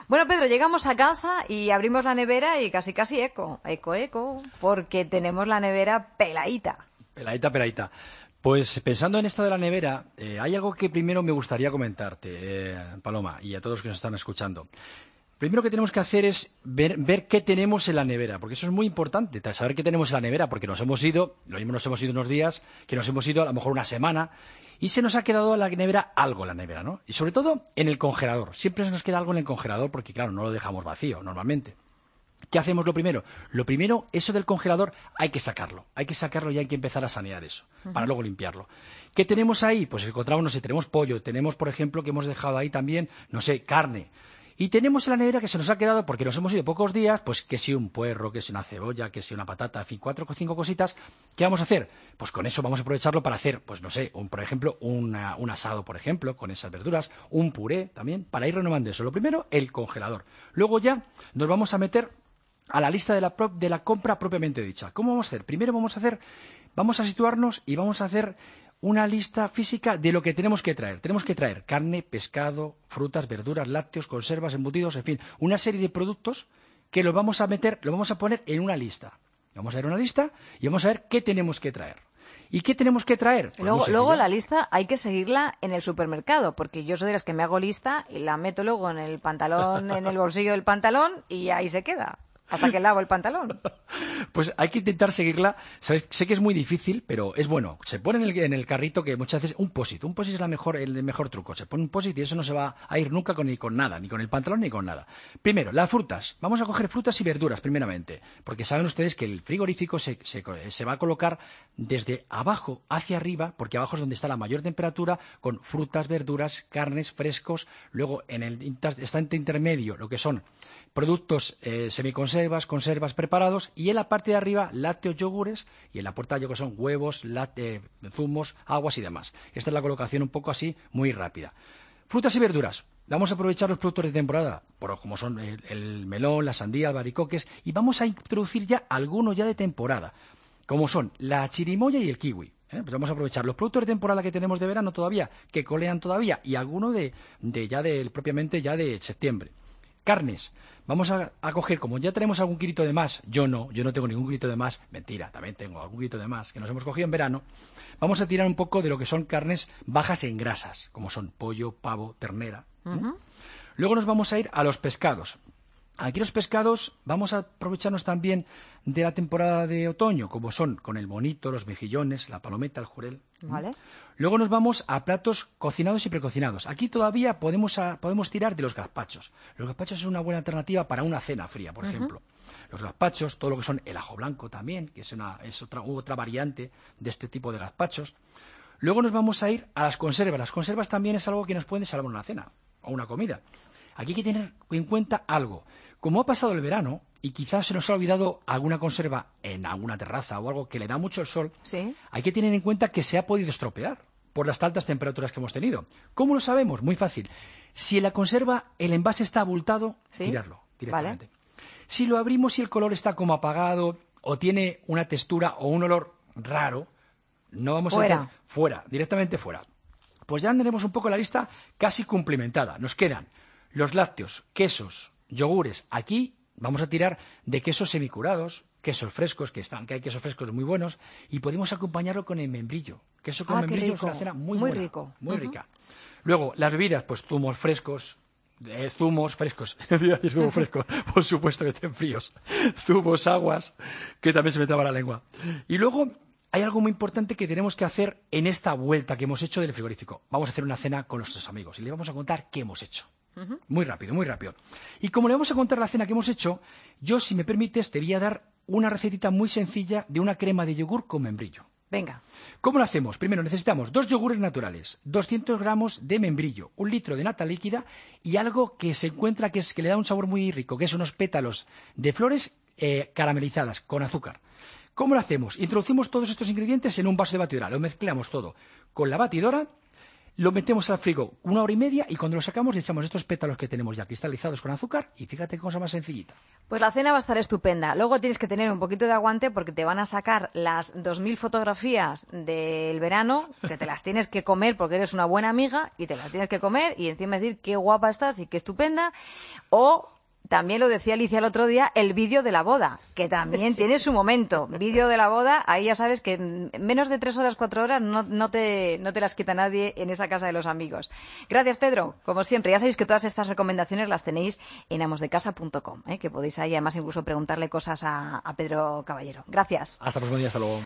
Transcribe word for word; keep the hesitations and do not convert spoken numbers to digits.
Bueno, Pedro, llegamos a casa y abrimos la nevera y casi casi eco, eco, eco, porque tenemos la nevera peladita. Peladita, peladita. Pues pensando en esto de la nevera, eh, hay algo que primero me gustaría comentarte, eh, Paloma, y a todos los que nos están escuchando. Primero que tenemos que hacer es ver, ver qué tenemos en la nevera, porque eso es muy importante, saber qué tenemos en la nevera, porque nos hemos ido, lo mismo nos hemos ido unos días, que nos hemos ido a lo mejor una semana, y se nos ha quedado en la nevera algo en la nevera, ¿no? Y sobre todo en el congelador. Siempre se nos queda algo en el congelador porque, claro, no lo dejamos vacío normalmente. ¿Qué hacemos lo primero? Lo primero, eso del congelador, hay que sacarlo. Hay que sacarlo y hay que empezar a sanear eso, uh-huh. para luego limpiarlo. ¿Qué tenemos ahí? Pues encontramos, no sé, tenemos pollo, tenemos, por ejemplo, que hemos dejado ahí también, no sé, carne. Y tenemos en la nevera que se nos ha quedado, porque nos hemos ido pocos días, pues que si un puerro, que si una cebolla, que si una patata, en fin, cuatro o cinco cositas. ¿Qué vamos a hacer? Pues con eso vamos a aprovecharlo para hacer, pues no sé, un, por ejemplo, una, un asado, por ejemplo, con esas verduras, un puré también, para ir renovando eso. Lo primero, el congelador. Luego ya nos vamos a meter a la lista de la, pro, de la compra propiamente dicha. ¿Cómo vamos a hacer? Primero vamos a hacer, vamos a situarnos y vamos a hacer una lista física de lo que tenemos que traer. Tenemos que traer carne, pescado, frutas, verduras, lácteos, conservas, embutidos, en fin, una serie de productos que los vamos a meter, los vamos a poner en una lista. Vamos a ver una lista y vamos a ver qué tenemos que traer. ¿Y qué tenemos que traer? Pues luego, luego la lista hay que seguirla en el supermercado, porque yo soy de las que me hago lista y la meto luego en el pantalón, en el bolsillo del pantalón y ahí se queda. Hasta que lavo el pantalón. Pues hay que intentar seguirla. ¿Sabes? Sé que es muy difícil, pero es bueno. Se pone en el, en el carrito que muchas veces un post-it. Un post-it es la mejor, el mejor truco. Se pone un post-it y eso no se va a ir nunca con, ni con nada, ni con el pantalón ni con nada. Primero, las frutas. Vamos a coger frutas y verduras primeramente, porque saben ustedes que el frigorífico se, se, se va a colocar desde abajo hacia arriba, porque abajo es donde está la mayor temperatura, con frutas, verduras, carnes, frescos. Luego, en el instante intermedio, lo que son productos eh, semiconservas, conservas preparados, y en la parte de arriba lácteos, yogures, y en la puerta yo que son huevos, lácteos, zumos, aguas y demás. Esta es la colocación un poco así, muy rápida. Frutas y verduras. Vamos a aprovechar los productos de temporada, por, como son el, el melón, la sandía, albaricoques, y vamos a introducir ya algunos ya de temporada, como son la chirimoya y el kiwi. ¿Eh? Pues vamos a aprovechar los productos de temporada que tenemos de verano todavía, que colean todavía, y alguno de, de ya de propiamente ya de septiembre. Carnes. Vamos a, a coger, como ya tenemos algún kilito de más, yo no, yo no tengo ningún kilito de más, mentira, también tengo algún kilito de más que nos hemos cogido en verano, vamos a tirar un poco de lo que son carnes bajas en grasas, como son pollo, pavo, ternera. Uh-huh. ¿eh? Luego nos vamos a ir a los pescados. Aquí los pescados vamos a aprovecharnos también de la temporada de otoño, como son con el bonito, los mejillones, la palometa, el jurel. Vale. Luego nos vamos a platos cocinados y precocinados. Aquí todavía podemos, a, podemos tirar de los gazpachos. Los gazpachos es una buena alternativa para una cena fría, por uh-huh. ejemplo. Los gazpachos, todo lo que son el ajo blanco también, que es, una, es otra, otra variante de este tipo de gazpachos. Luego nos vamos a ir a las conservas. Las conservas también es algo que nos puede salvar una cena o una comida. Aquí hay que tener en cuenta algo. Como ha pasado el verano y quizás se nos ha olvidado alguna conserva en alguna terraza o algo que le da mucho el sol, ¿sí? Hay que tener en cuenta que se ha podido estropear por las altas temperaturas que hemos tenido. ¿Cómo lo sabemos? Muy fácil. Si en la conserva el envase está abultado, ¿sí? Tirarlo directamente. Vale. Si lo abrimos y el color está como apagado o tiene una textura o un olor raro, no vamos fuera. a hacer fuera, directamente fuera. Pues ya tenemos un poco la lista casi cumplimentada. Nos quedan los lácteos, quesos, yogures. Aquí vamos a tirar de quesos semicurados, quesos frescos, que están, que hay quesos frescos muy buenos, y podemos acompañar con el membrillo. Queso con ah, membrillo es una cena muy, muy buena, rico. muy Uh-huh. rica. Luego, las bebidas, pues zumos frescos, eh, zumos frescos, zumos frescos, por supuesto que estén fríos, zumos, aguas, que también se me traba la lengua. Y luego hay algo muy importante que tenemos que hacer en esta vuelta que hemos hecho del frigorífico. Vamos a hacer una cena con nuestros amigos y les vamos a contar qué hemos hecho. Uh-huh. Muy rápido, muy rápido. Y como le vamos a contar la cena que hemos hecho, yo, si me permites, te voy a dar una recetita muy sencilla de una crema de yogur con membrillo. Venga. ¿Cómo lo hacemos? Primero necesitamos dos yogures naturales, doscientos gramos de membrillo, un litro de nata líquida y algo que se encuentra que, es, que le da un sabor muy rico, que es unos pétalos de flores eh, caramelizadas con azúcar. ¿Cómo lo hacemos? Introducimos todos estos ingredientes en un vaso de batidora, lo mezclamos todo con la batidora. lo metemos al frigo una hora y media y cuando lo sacamos le echamos estos pétalos que tenemos ya cristalizados con azúcar y fíjate qué cosa más sencillita. Pues la cena va a estar estupenda. Luego tienes que tener un poquito de aguante porque te van a sacar las dos mil fotografías del verano, que te las tienes que comer porque eres una buena amiga y te las tienes que comer y encima decir qué guapa estás y qué estupenda. O también lo decía Alicia el otro día, el vídeo de la boda, que también sí. tiene su momento. Vídeo de la boda, ahí ya sabes que en menos de tres horas, cuatro horas no, no, te, no te las quita nadie en esa casa de los amigos. Gracias, Pedro. Como siempre, ya sabéis que todas estas recomendaciones las tenéis en amosdecasa punto com, ¿eh? Que podéis ahí además incluso preguntarle cosas a, a Pedro Caballero. Gracias. Hasta el próximo día, hasta luego.